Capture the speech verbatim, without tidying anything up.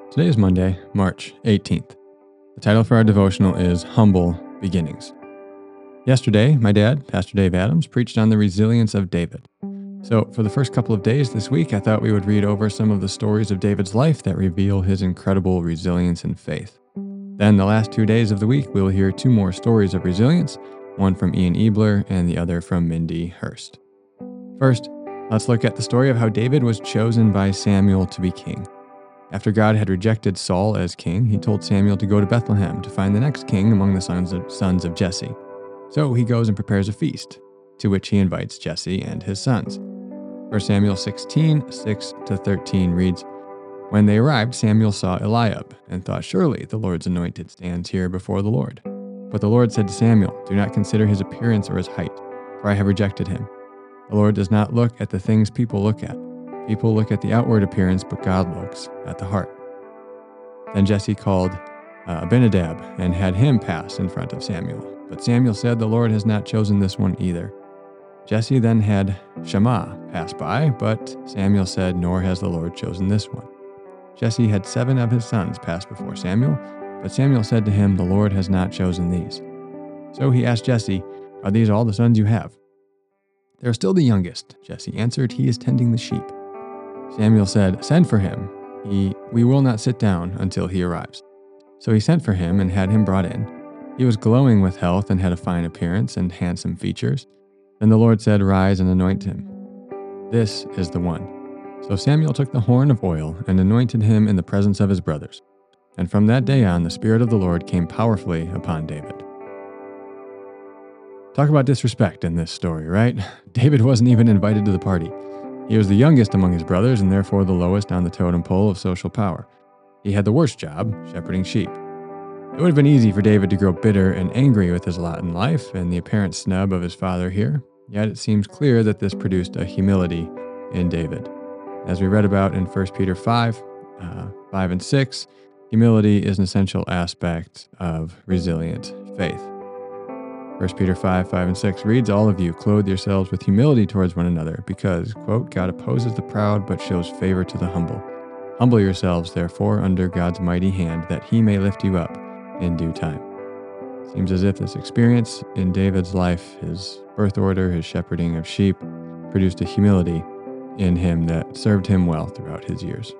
Today is Monday, March eighteenth. The title for our devotional is Humble Beginnings. Yesterday, my dad, Pastor Dave Adams, preached on the resilience of David. So for the first couple of days this week, I thought we would read over some of the stories of David's life that reveal his incredible resilience and faith. Then the last two days of the week, we'll hear two more stories of resilience, one from Ian Ebler and the other from Mindy Hurst. First, let's look at the story of how David was chosen by Samuel to be king. After God had rejected Saul as king, he told Samuel to go to Bethlehem to find the next king among the sons of, sons of Jesse. So he goes and prepares a feast, to which he invites Jesse and his sons. First Samuel sixteen, six to thirteen reads, "When they arrived, Samuel saw Eliab, and thought, 'Surely the Lord's anointed stands here before the Lord.' But the Lord said to Samuel, 'Do not consider his appearance or his height, for I have rejected him. The Lord does not look at the things people look at. People look at the outward appearance, but God looks at the heart.' Then Jesse called uh, Abinadab and had him pass in front of Samuel. But Samuel said, 'The Lord has not chosen this one either.' Jesse then had Shammah pass by, but Samuel said, 'Nor has the Lord chosen this one.' Jesse had seven of his sons pass before Samuel, but Samuel said to him, 'The Lord has not chosen these.' So he asked Jesse, 'Are these all the sons you have?' 'They're still the youngest,' Jesse answered. 'He is tending the sheep.' Samuel said, 'Send for him. He, we will not sit down until he arrives.' So he sent for him and had him brought in. He was glowing with health and had a fine appearance and handsome features. Then the Lord said, 'Rise and anoint him. This is the one.' So Samuel took the horn of oil and anointed him in the presence of his brothers. And from that day on, the Spirit of the Lord came powerfully upon David." Talk about disrespect in this story, right? David wasn't even invited to the party. He was the youngest among his brothers and therefore the lowest on the totem pole of social power. He had the worst job, shepherding sheep. It would have been easy for David to grow bitter and angry with his lot in life and the apparent snub of his father here, yet it seems clear that this produced a humility in David. As we read about in First Peter five, uh, five and six, humility is an essential aspect of resilient faith. First Peter five, five and six reads, "All of you clothe yourselves with humility towards one another, because," quote, "God opposes the proud but shows favor to the humble. Humble yourselves, therefore, under God's mighty hand, that he may lift you up in due time." Seems as if this experience in David's life, his birth order, his shepherding of sheep, produced a humility in him that served him well throughout his years.